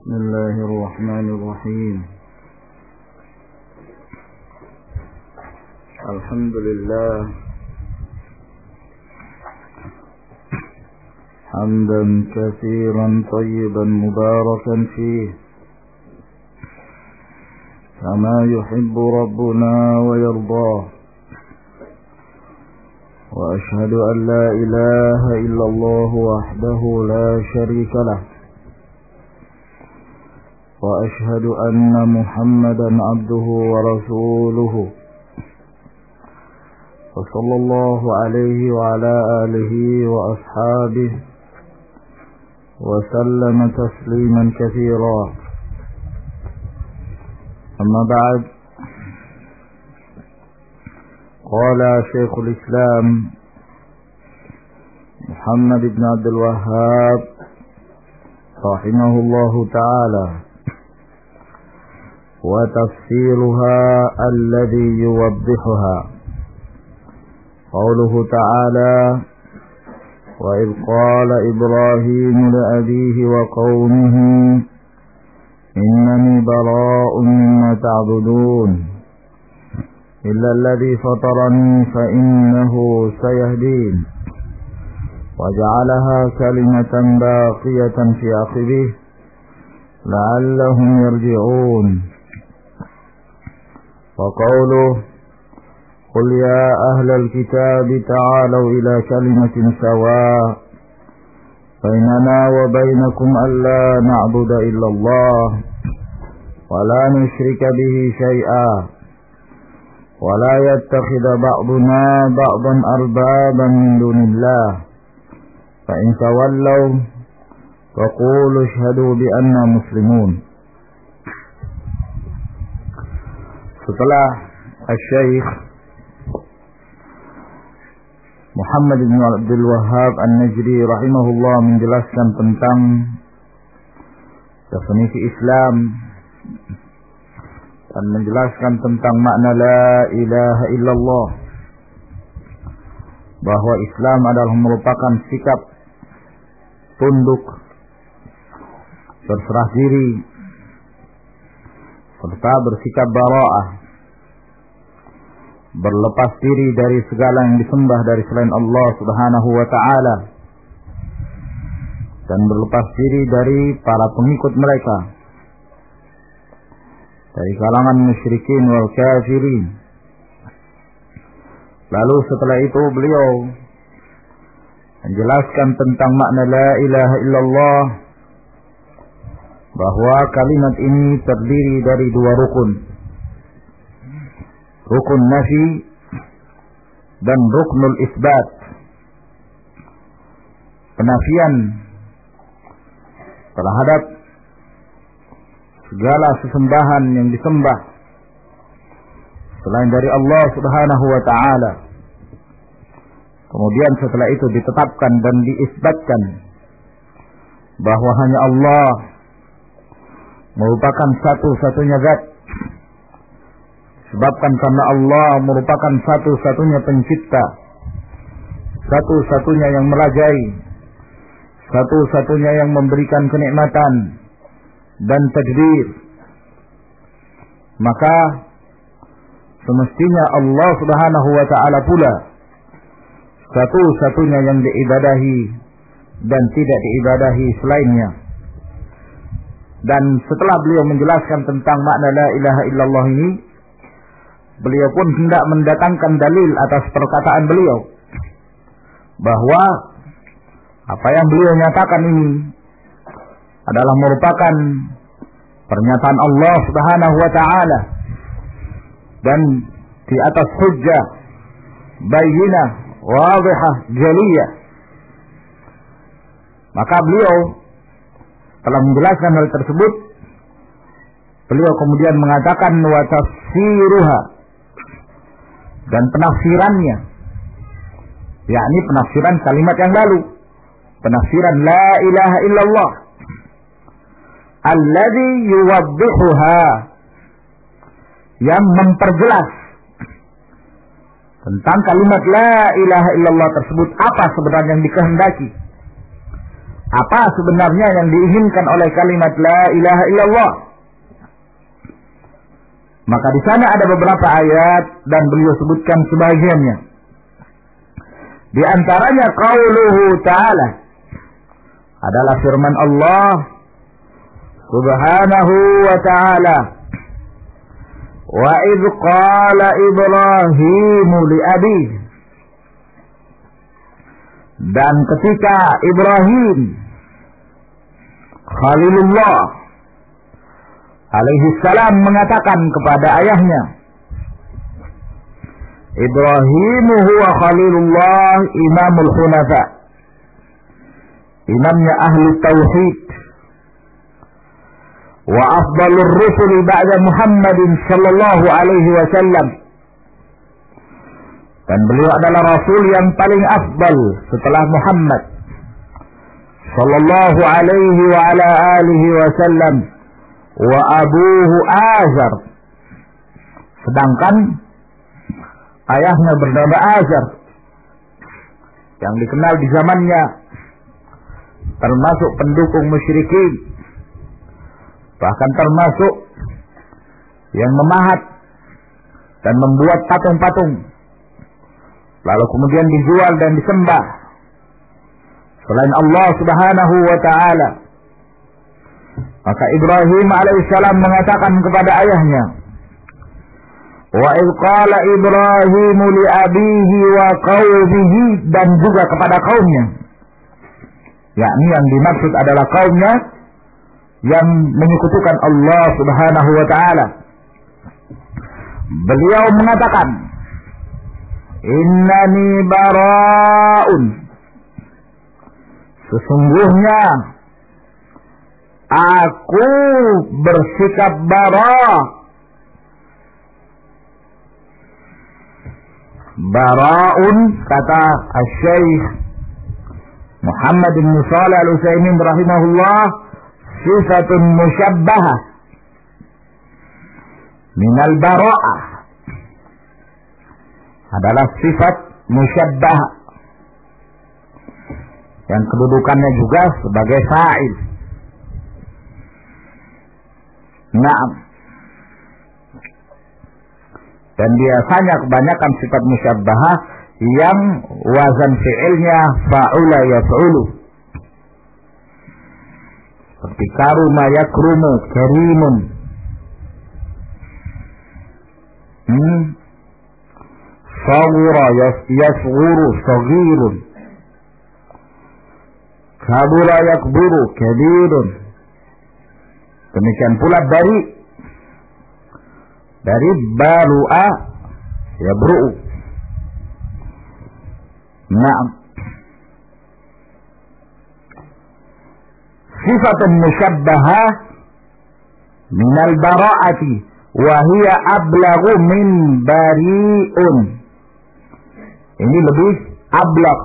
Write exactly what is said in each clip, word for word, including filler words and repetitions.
بسم الله الرحمن الرحيم. الحمد لله حمدا كثيرا طيبا مباركا فيه كما يحب ربنا ويرضاه، وأشهد أن لا إله إلا الله وحده لا شريك له، وأشهد أن محمدا عبده ورسوله، وصلى الله عليه وعلى آله وأصحابه وسلم تسليما كثيرا. أما بعد، قال شيخ الإسلام محمد بن عبد الوهاب رحمه الله تعالى: وتفسيرها الذي يوضحها قوله تعالى: وإذ قال إبراهيم لأبيه وقومه إنني براء مما تعبدون إلا الذي فطرني فإنه سيهدين، وجعلها كلمة باقية في عقبه لعلهم يرجعون. وقوله: قل يا أهل الكتاب تعالوا إلى كلمة سواء بيننا وبينكم ألا نعبد إلا الله ولا نشرك به شيئا ولا يتخذ بعضنا بعضا أربابا من دون الله فإن تولوا فقولوا اشهدوا بأننا مسلمون. Setelah Al-Syeikh Muhammad bin Abdul Wahhab An-Najdi rahimahullah menjelaskan tentang definisi Islam dan menjelaskan tentang makna la ilaha illallah, bahwa Islam adalah merupakan sikap tunduk, berserah diri, serta bersikap bara'ah, berlepas diri dari segala yang disembah dari selain Allah Subhanahu wa ta'ala, dan berlepas diri dari para pengikut mereka dari kalangan musyrikin wal kafirin. Lalu setelah itu beliau menjelaskan tentang makna la ilaha illallah, bahwa kalimat ini terdiri dari dua rukun, rukun nafi dan ruknul isbat. Penafian terhadap segala sesembahan yang disembah selain dari Allah Subhanahu wa ta'ala. Kemudian setelah itu ditetapkan dan diisbatkan bahwa hanya Allah merupakan satu-satunya zat, sebabkan karena Allah merupakan satu-satunya pencipta, satu-satunya yang merajai, satu-satunya yang memberikan kenikmatan dan tadbir. Maka semestinya Allah Subhanahu wa ta'ala pula satu-satunya yang diibadahi dan tidak diibadahi selainnya. Dan setelah beliau menjelaskan tentang makna la ilaha illallah ini, beliau pun hendak mendatangkan dalil atas perkataan beliau, bahwa apa yang beliau nyatakan ini adalah merupakan pernyataan Allah Subhanahu wa ta'ala dan di atas hujjah bayyinah wadihah jaliyah. Maka beliau telah menjelaskan hal tersebut. Beliau kemudian mengatakan wa tafsiruha, dan penafsirannya, yakni penafsiran kalimat yang lalu, penafsiran la ilaha illallah, alladzi yuwaddihuha, yang memperjelas tentang kalimat la ilaha illallah tersebut apa sebenarnya yang dikehendaki, Apa sebenarnya yang diinginkan oleh kalimat la ilaha illallah? Maka di sana ada beberapa ayat dan beliau sebutkan sebagiannya. Di antaranya qauluhu ta'ala adalah firman Allah Subhanahu wa ta'ala, wa idh qala Ibrahim li abihi, dan ketika Ibrahim Khalilullah alaihi salam mengatakan kepada ayahnya, Ibrahim huwa Khalilullah imamul hunafa, imamnya ahli tauhid, wa afdalur rusul ba'da Muhammadin sallallahu alaihi wasallam, dan beliau adalah rasul yang paling afdal setelah Muhammad sallallahu alaihi wa ala alihi wasallam, wa abuhu Azar, sedangkan ayahnya bernama Azar yang dikenal di zamannya termasuk pendukung musyrikin, bahkan termasuk yang memahat dan membuat patung-patung lalu kemudian dijual dan disembah selain Allah Subhanahu wa ta'ala. Maka Ibrahim alaihissalam mengatakan kepada ayahnya, wa idh qala Ibrahim li abihi wa qaumihi, dan juga kepada kaumnya, yakni yang dimaksud adalah kaumnya yang menyekutukan Allah Subhanahu wa ta'ala. Beliau mengatakan, innani bara'un, sesungguhnya aku bersikap bara'. Bara'un, kata Asy-Syaikh Muhammad bin Shalih Al-Utsaimin rahimahullah, sifatun musyabbahah minal bara'ah, adalah sifat musyabbah yang kedudukannya juga sebagai fa'il. Naam. Dan biasanya kebanyakan sifat musyabbahah yang wazan fi'ilnya fa'ula yaf'ulu, seperti karuma yakrumu, karimun, hmm? Saghura yasghuru, saghirun, kabura yakburu, kabirun. Demikian pula dari dari baru'a yabru'u. Naam. Sifatun musyabbahah minal bara'ati wa hiya ablaghu min bari'un. Ini lebih ablaq,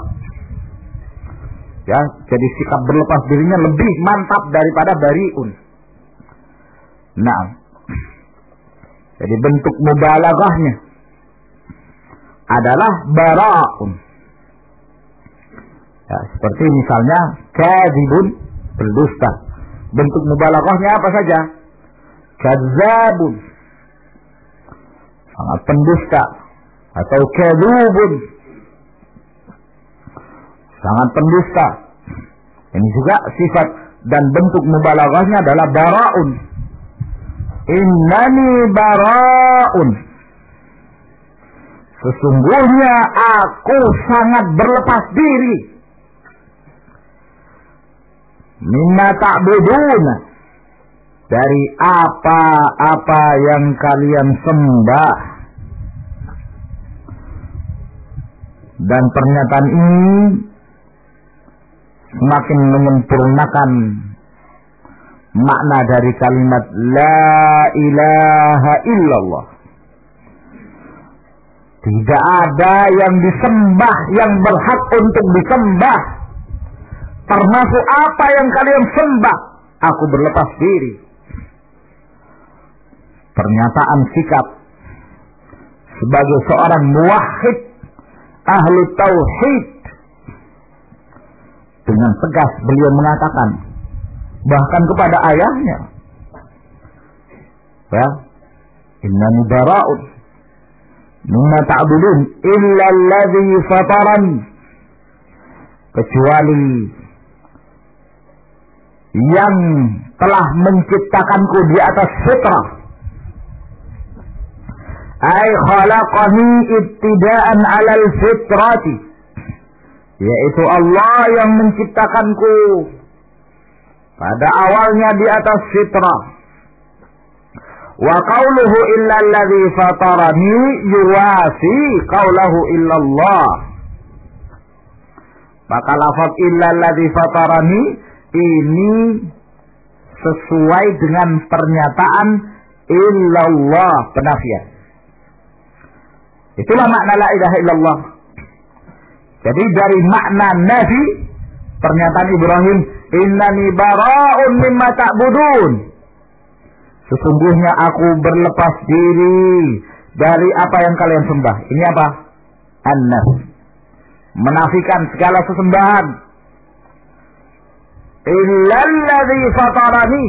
ya, jadi sikap berlepas dirinya lebih mantap daripada bari'un. Nah, jadi bentuk mubalaghahnya adalah bara'un, ya, seperti misalnya kadzibun, berdusta. Bentuk mubalaghahnya apa saja? Kadzabun, sangat pendusta, atau kadzubun, sangat pendusta. Ini juga sifat dan bentuk mubalaghahnya adalah bara'un. Innani bara'un, sesungguhnya aku sangat berlepas diri, mimma ta'budun, dari apa-apa yang kalian sembah. Dan pernyataan ini semakin menyempurnakan makna dari kalimat la ilaha illallah. Tidak ada yang disembah yang berhak untuk disembah, termasuk apa yang kalian sembah. Aku berlepas diri. Pernyataan sikap sebagai seorang muwahhid, ahli tauhid, Dengan tegas beliau mengatakan, bahkan kepada ayahnya, ya, innani bara'un mimma ta'budun illa alladhi fatarani, kecuali yang telah menciptakanku di atas fitrah. Ay khalaqani ibtida'an 'alal fitrati, yaitu Allah yang menciptakanku pada awalnya di atas fitrah. Wa qauluhu illa alladhi fatarani yuwasi qaulahu illa Allah. Maka lafaz illa alladhi fatarani ini sesuai dengan pernyataan illallah, penafian. Itulah makna la ilaha illallah. Jadi dari makna nafi, pernyataan Ibrahim, innani bara'un mimma ta'budun, sesungguhnya aku berlepas diri dari apa yang kalian sembah. Ini apa? An-nafi, menafikan segala sesembahan. Illalladzi fatarani,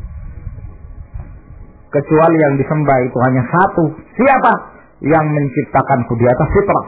kecuali yang disembah itu hanya satu. Siapa? Yang menciptakanku di atas fitrah.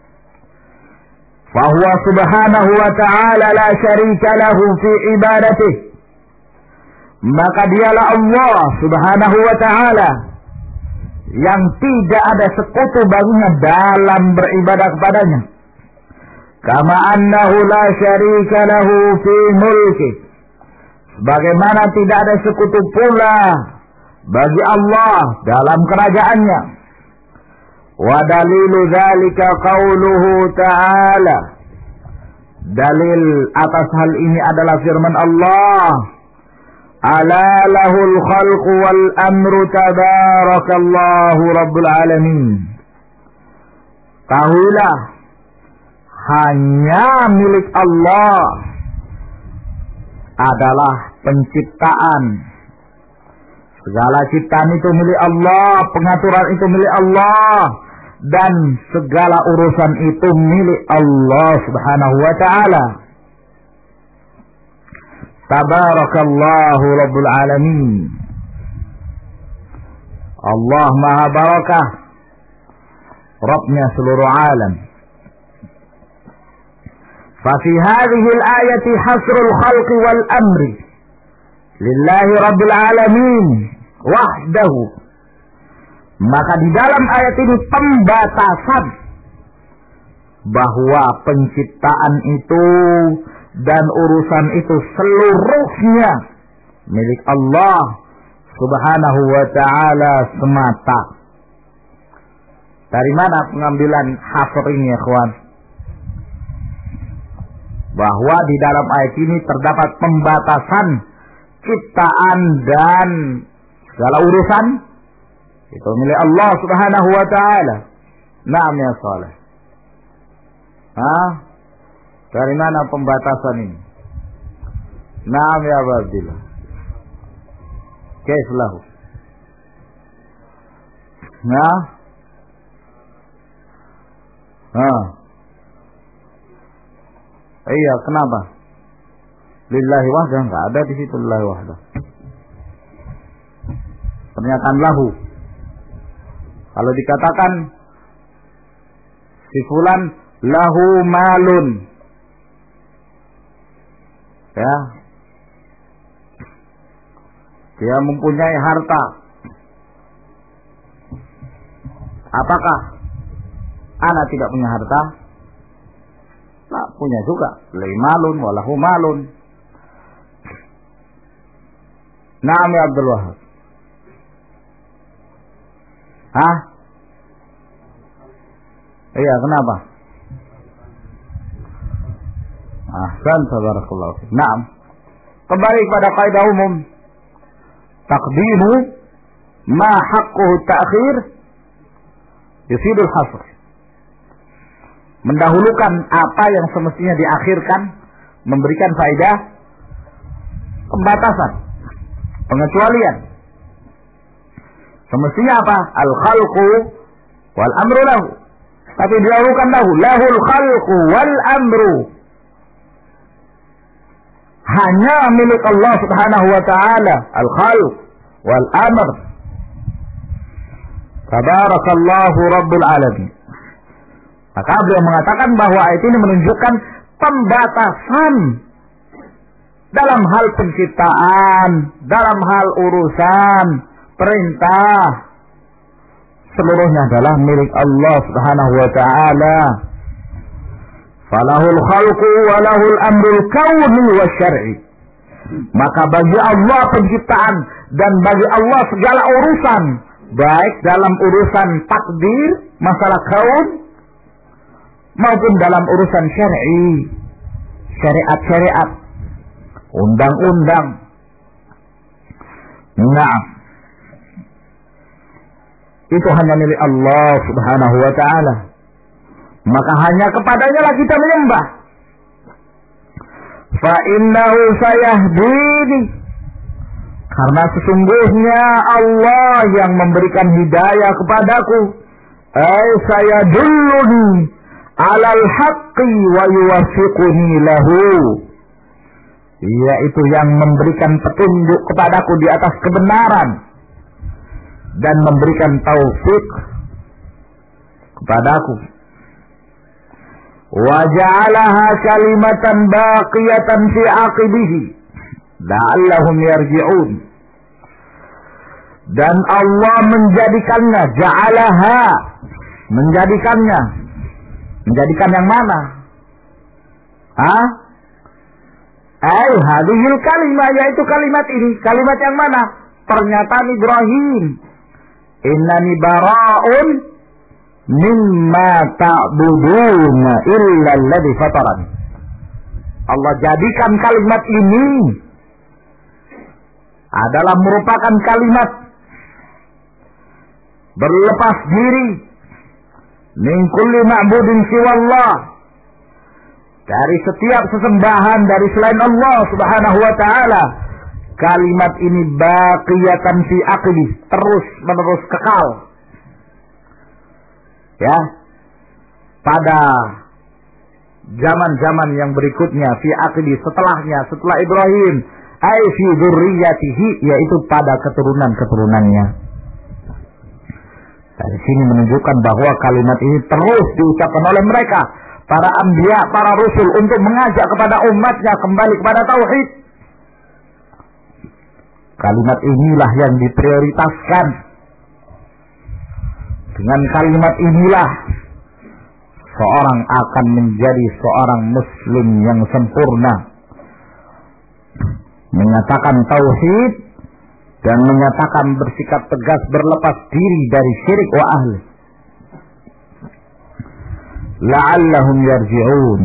Fahuwa subhanahu wa ta'ala la syarika lahu fi ibadatihi, maka dialah Allah subhanahu wa ta'ala yang tidak ada sekutu baginya dalam beribadah kepadanya. Kama annahu la syarika lahu fi mulki, sebagaimana tidak ada sekutu pula bagi Allah dalam kerajaannya. Wa dalilu dzalika qauluhu ta'ala, dalil atas hal ini adalah firman Allah, ala lahul khalqu wal amru tabarakallahu rabbul alamin. Tahuilah, hanya milik Allah adalah penciptaan. Segala ciptaan itu milik Allah, pengaturan itu milik Allah, dan segala urusan itu milik Allah subhanahu wa ta'ala. Tabarakallahu rabbul alamin. Allah maha barakah, Rabbnya seluruh alam. Fafi hadhihi al-ayati hasrul khalqi wal amri lillahi rabbil alamin wahdahu. Maka di dalam ayat ini pembatasan bahwa penciptaan itu dan urusan itu seluruhnya milik Allah subhanahu wa ta'ala semata. Dari mana pengambilan hasr ini ya kawan? Bahwa di dalam ayat ini terdapat pembatasan ciptaan dan segala urusan itu milik Allah subhanahu wa ta'ala. Naam ya salih. Hah? Dari mana pembatasan ini? Naam ya Abdillah. Kaif lahu? Nah? Hah? Iya, kenapa? Lillahi wahdah, enggak ada di situ lillahi wahdah. Pernyataan lahu. Kalau dikatakan si fulan lahu malun, ya, dia mempunyai harta. Apakah ana tidak punya harta? Nah, punya juga. Lai malun walahu malun. Naam ya Abdul Wahab. Hah? Iya, kenapa? Ahsan, tabarakallahu fiik. Naam. Kembali kepada kaidah umum. Taqdimu ma haqquhu ta'khir yufidul hasr. Mendahulukan apa yang semestinya diakhirkan memberikan faedah pembatasan, pengecualian. Semestinya apa? Al-khalqu wal amru lahu. Tapi didahulukan lahu. Lahul khalqu wal amru. hanya milik Allah Subhanahu wa taala, al-khalq wal amr. Tabarakallahu rabbul alamin. Maka beliau mengatakan bahwa ayat ini menunjukkan pembatasan dalam hal penciptaan, dalam hal urusan perintah, seluruhnya adalah milik Allah Subhanahu wa taala. Falahul khalqu wa lahul amrul kauni wa syar'i. Maka bagi Allah penciptaan dan bagi Allah segala urusan, baik dalam urusan takdir, masalah kaun, maupun dalam urusan syar'i, syariat-syariat, undang-undang. Nah, itu hanya milik Allah Subhanahu wa taala. Maka hanya kepadanya lah kita menyembah. Fa innahu sayahdini. Karena sesungguhnya Allah yang memberikan hidayah kepadaku. Ay sayadulluni alal haqqi wa yuwaffiquni lahu. Yaitu yang memberikan petunjuk kepadaku di atas kebenaran dan memberikan taufik kepadaku. Wa ja'alaha kalimatan baqiyatan fi aqibihi la'allahum yarji'un. Dan Allah menjadikannya, ja'alaha, menjadikannya. Menjadikan yang mana? Hah? Ay, hadhil kalimah, yaitu kalimat ini. Kalimat yang mana? Pernyataan Ibrahim. Innani bara'un mimma ta'buduna illa alladhi fatarani. Allah jadikan kalimat ini adalah merupakan kalimat berlepas diri min kulli ma'budin siwallah, dari setiap sesembahan dari selain Allah Subhanahu wa taala. Kalimat ini baqiyatan fi aqli, terus menerus kekal. Ya. Pada zaman-zaman yang berikutnya, fi aqli, setelahnya, setelah Ibrahim, ai fi dzurriyyatihi, yaitu pada keturunan-keturunannya. Dari sini menunjukkan bahwa kalimat ini terus diucapkan oleh mereka, para anbiya, para rasul, untuk mengajak kepada umatnya kembali kepada tauhid. Kalimat inilah yang diprioritaskan. Dengan kalimat inilah seorang akan menjadi seorang muslim yang sempurna, menyatakan tauhid dan menyatakan bersikap tegas berlepas diri dari syirik wa ahli. La'allahum yarji'un,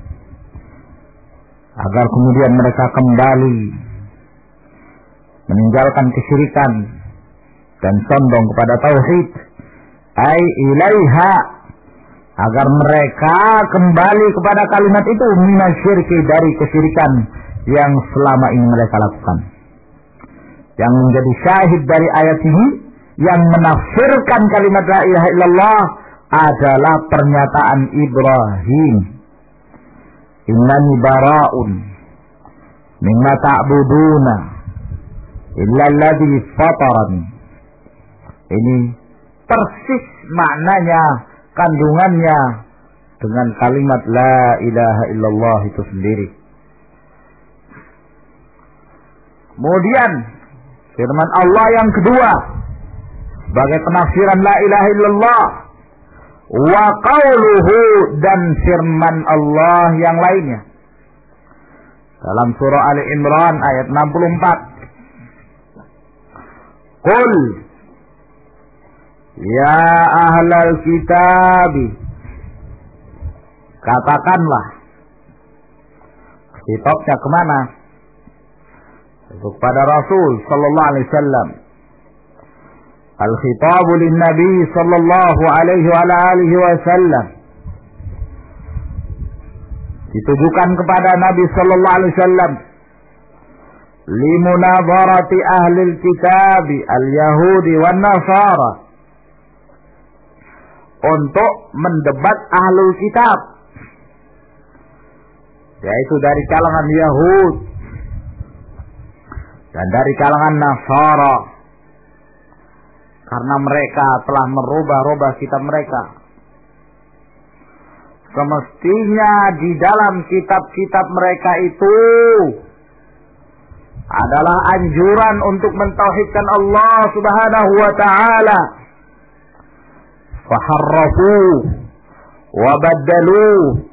agar kemudian mereka kembali meninggalkan kesyirikan dan condong kepada tauhid. Ai ilaiha, agar mereka kembali kepada kalimat itu, minasyirki, dari kesyirikan yang selama ini mereka lakukan. Yang menjadi syahid dari ayat ini, yang menafsirkan kalimat la ilaha illallah, adalah pernyataan Ibrahim. Innani bara'un mimma ta'buduna illa alladhi fatarani. Ini persis maknanya, kandungannya dengan kalimat la ilaha illallah itu sendiri. Kemudian firman Allah yang kedua sebagai penafsiran la ilaha illallah, wa qauluhu, dan firman Allah yang lainnya dalam surah Ali Imran ayat enam puluh empat. Qul ya ahlal kitab, katakanlah. Khitabnya kemana? Itu kepada Rasul sallallahu alaihi wasallam. Al-khitabu lin-nabi sallallahu alaihi wa alihi wasallam, ditujukan kepada Nabi sallallahu alaihi wasallam, limunadharati ahli al-kitab al-yahudi wan nasara, untuk mendebat ahlul kitab, yaitu dari kalangan Yahud dan dari kalangan Nasara, karena mereka telah merubah-rubah kitab mereka. Semestinya di dalam kitab-kitab mereka itu adalah anjuran untuk mentauhidkan Allah Subhanahu wa ta'ala. Faharrafu wa baddalu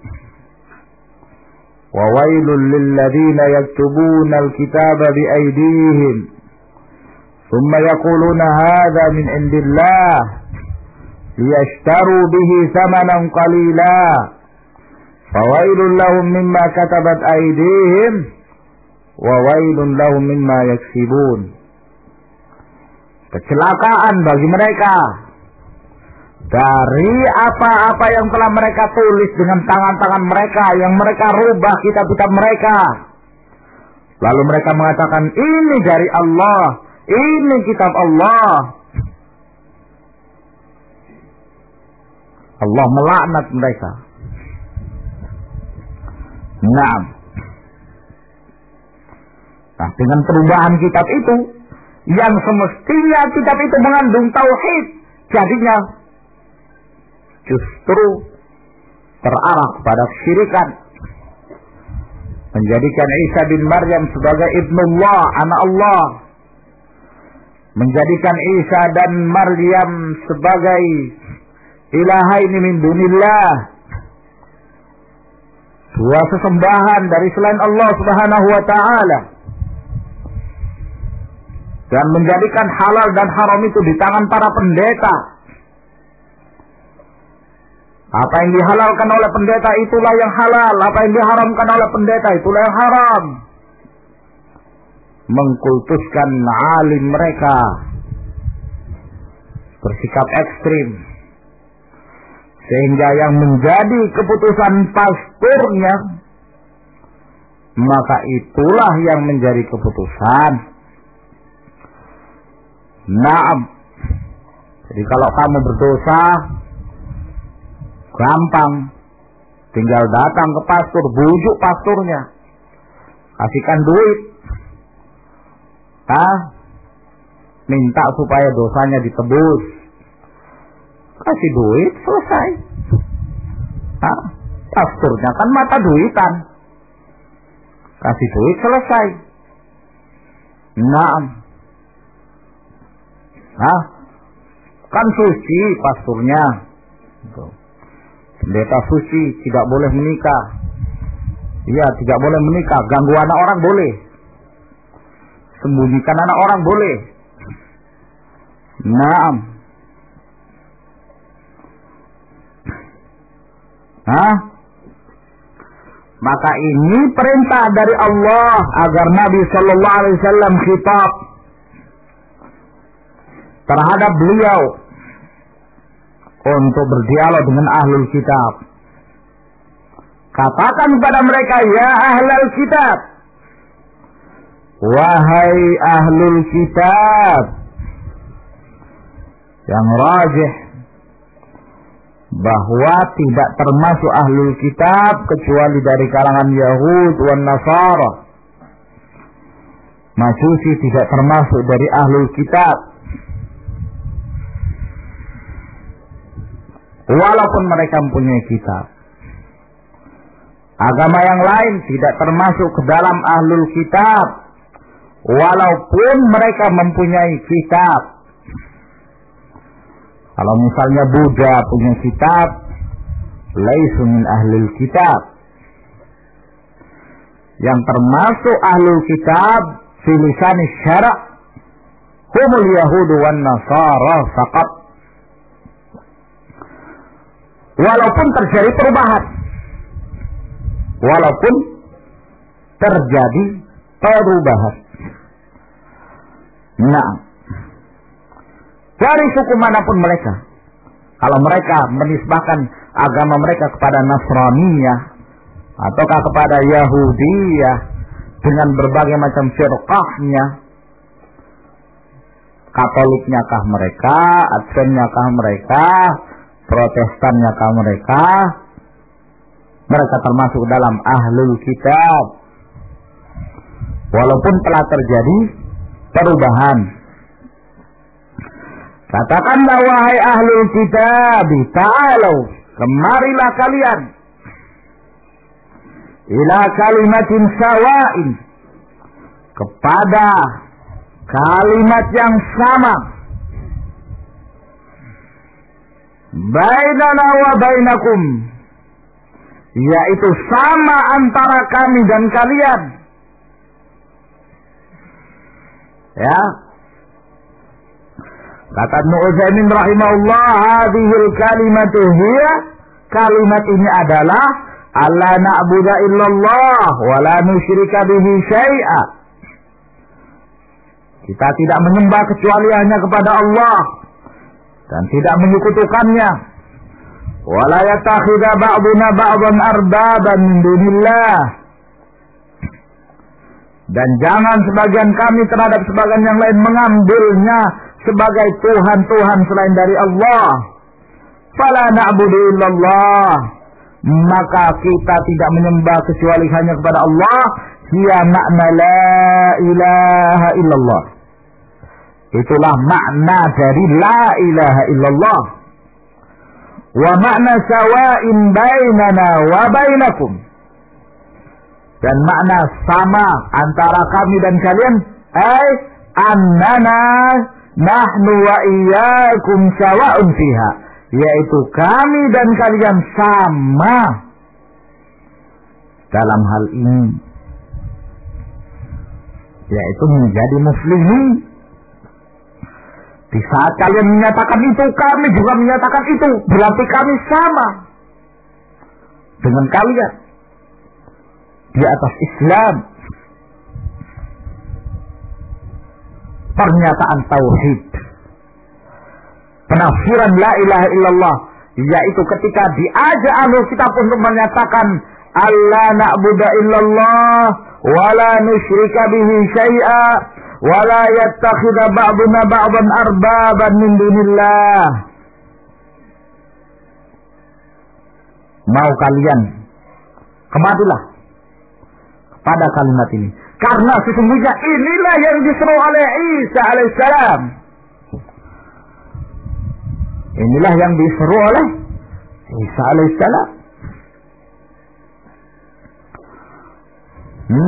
wa wailul lilladzina yaktubuna alkitaba biaydihim thumma yaquluna hadha min indillah liyashtaru bihi thamanan qalila fawailul lahum mimma katabat aydihim wa wailun lahum mimma yaksibun. Kecelakaan bagi mereka dari apa-apa yang telah mereka tulis dengan tangan-tangan mereka, yang mereka rubah kitab-kitab mereka. Lalu mereka mengatakan ini dari Allah, ini kitab Allah. Allah melaknat mereka. Naam. Nah, dengan perubahan kitab itu, yang semestinya kitab itu mengandung tauhid, jadinya justru terarah kepada kesyirikan. Menjadikan Isa bin Maryam sebagai ibnullah, anak Allah. Menjadikan Isa dan Maryam sebagai ilahaini min dunillah, dua sesembahan dari selain Allah Subhanahu wa ta'ala. Dan menjadikan halal dan haram itu di tangan para pendeta. Apa yang dihalalkan oleh pendeta itulah yang halal, apa yang diharamkan oleh pendeta itulah yang haram. Mengkultuskan alim mereka, bersikap ekstrim, sehingga yang menjadi keputusan pasturnya, maka itulah yang menjadi keputusan. Naam. Jadi kalau kamu berdosa, gampang, tinggal datang ke pastor, bujuk pasturnya, kasihkan duit, ah, minta supaya dosanya ditebus, kasih duit, selesai. Ah, pasturnya kan mata duitan, kasih duit, selesai. Naam. Nah, kan suci pasturnya, pendeta suci, tidak boleh menikah. Iya, tidak boleh menikah. Ganggu anak orang boleh, sembunyikan anak orang boleh. Naam. Hah? Maka ini perintah dari Allah agar Nabi Sallallahu Alaihi Wasallam khitab terhadap beliau untuk berdialog dengan ahlul kitab. Katakan kepada mereka, ya ahlul kitab, wahai ahlul kitab. Yang rajih bahwa tidak termasuk ahlul kitab kecuali dari kalangan Yahud dan Nasara. Majusi tidak termasuk dari ahlul kitab, walaupun mereka mempunyai kitab. Agama yang lain tidak termasuk ke dalam ahlul kitab, walaupun mereka mempunyai kitab. Kalau misalnya Buddha punya kitab, laisu min ahlul kitab. Yang termasuk ahlul kitab fi lisan syara' humul yahudu wan nasara faqat. Walaupun terjadi perubahan, walaupun terjadi perubahan. Nah, dari suku manapun mereka, kalau mereka menisbahkan agama mereka kepada Nasraniyah ataukah kepada Yahudiyah dengan berbagai macam firqahnya, Katoliknya kah mereka, Adventnya kah mereka, Protestannya kah mereka, mereka termasuk dalam ahlul kitab. Walaupun telah terjadi perubahan. Katakanlah wahai ahlul kitab, ta'alu, kemarilah kalian ila kalimatin sawa'in, kepada kalimat yang sama, bainana wa bainakum, yaitu sama antara kami dan kalian. Ya, kata Ibnu Utsaimin rahimahullah, hadhil kalimatu hiya, kalimat ini adalah alla na'budu illallah wa la nusyrika bihi syai'a. Kita tidak menyembah kecuali hanya kepada Allah dan tidak menyekutukannya. Wa la yattakhidha ba'duna ba'dan arbaban min dunillah. Dan jangan sebagian kami terhadap sebagian yang lain mengambilnya sebagai Tuhan-Tuhan selain dari Allah. Fala na'budu illallah, maka kita tidak menyembah kecuali hanya kepada Allah. Hiya makna la ilaha illallah. Itulah makna dari la ilaha illallah. Wa makna sawa'in bainana wa bainakum, dan makna sama antara kami dan kalian, ay annana nahnu wa iyyakum sawa'un fiha, yaitu kami dan kalian sama dalam hal ini, yaitu menjadi muslimin. Di saat kalian menyatakan itu, kami juga menyatakan itu, berarti kami sama dengan kalian di atas Islam. Pernyataan tauhid, penafsiran la ilaha illallah, yaitu ketika diajak ahlul kitab untuk menyatakan alla na'budu illallah wa la nusyrika bihi syai'a wa la yattakhidha ba'duna ba'dan arbaban min dunillah. Mau kalian kemarilah pada kalimat ini, karena sesungguhnya inilah yang diseru oleh Isa alaihissalam. Inilah yang diseru oleh Isa alaihissalam. Hmm.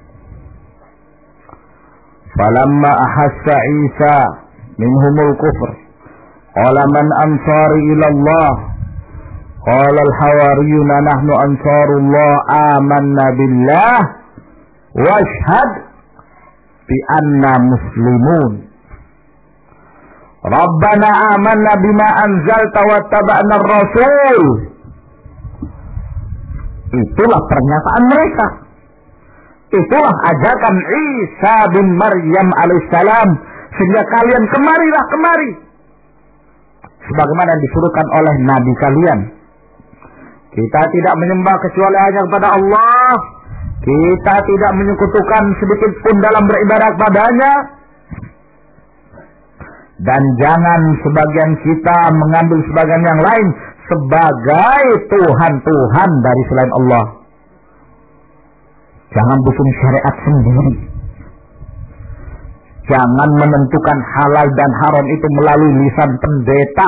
Falamma ahassa Isa minhumul kufr, qala man ansari ila Allah, qala al-hawariyuna nahnu ansarullah amanna billah washhad bi anna muslimun. Rabbana amanna bima anzalta wattaba'na ar-rasul. Itulah pernyataan mereka. Itulah ajakan Isa bin Maryam alaihissalam, sehingga kalian kemarilah kemari sebagaimana disuruhkan oleh nabi kalian. Kita tidak menyembah kecuali hanya kepada Allah. Kita tidak menyekutukan sedikit pun dalam beribadah kepadanya. Dan jangan sebagian kita mengambil sebagian yang lain sebagai Tuhan-Tuhan dari selain Allah. Jangan bikin syariat sendiri. Jangan menentukan halal dan haram itu melalui lisan pendeta.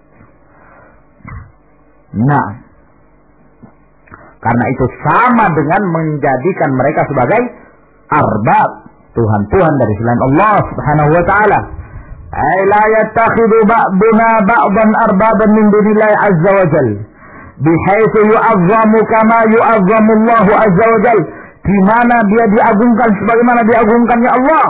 Nah, karena itu sama dengan menjadikan mereka sebagai arbab, Tuhan-Tuhan dari selain Allah Subhanahu wa taala. Ay la yattakhidhu ba'duna ba'dan arbaban min dunillahi azza wa jalla, bihaitsu yu'azzamu kama yu'azzamu Allah azza wa jalla, di mana dia diagungkan sebagaimana diagungkannya Allah.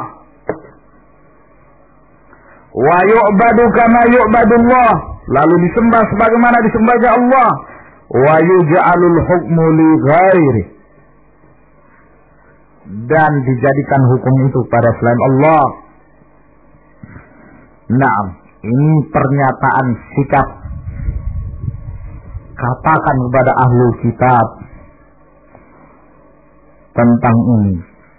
Wa yu'badu kama yu'badullah, lalu disembah sebagaimana disembahnya Allah. Wa yuj'alul hukmu li ghairi, dan dijadikan hukum itu pada selain Allah. Nah, ini pernyataan sikap, katakan kepada ahlul kitab tentang ini.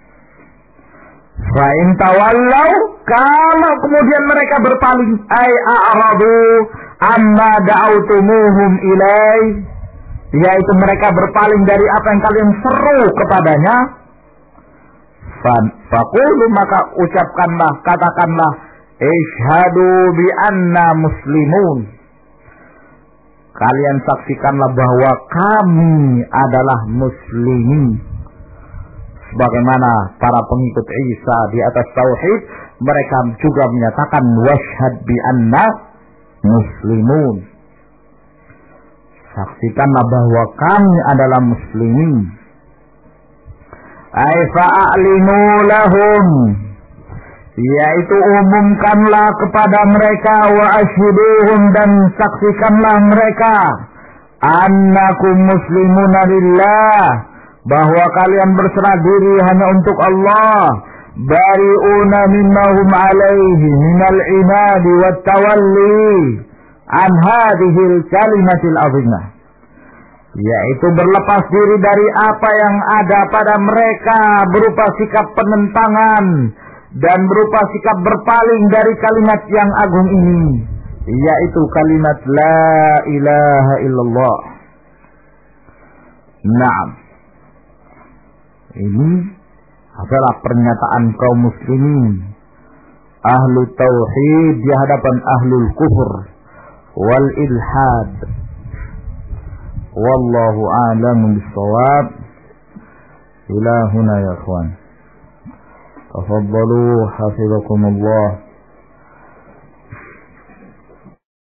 Fa in tawallau, kalau kemudian mereka berpaling, ay a'radu amma da'autumuhum ilai, yaitu mereka berpaling dari apa yang kalian seru kepadanya. Faqulu, maka ucapkanlah, katakanlah, Ishhadu bi anna muslimun. Kalian saksikanlah bahwa kami adalah muslimin. Sebagaimana para pengikut Isa di atas tauhid, mereka juga menyatakan washhad bi anna muslimun. Saksikanlah bahwa kami adalah muslimin. Ai fa'alinu lahum, yaitu umumkanlah kepada mereka, wa asyhiduhum, dan saksikanlah mereka, annakum muslimuna lillah, bahwa kalian berserah diri hanya untuk Allah, bari'una mimma hum alaihi minal inadi wat tawalli an hadhil kalimatil azimah, yaitu berlepas diri dari apa yang ada pada mereka berupa sikap penentangan dan berupa sikap berpaling dari kalimat yang agung ini, yaitu kalimat la ilaha illallah. Naam, ini adalah pernyataan kaum muslimin ahlu tauhid di hadapan ahlul kufur wal ilhad. Wallahu a'lamu bis-shawab. Ila huna ya ikhwan. Tafaddalu hafizakumullah.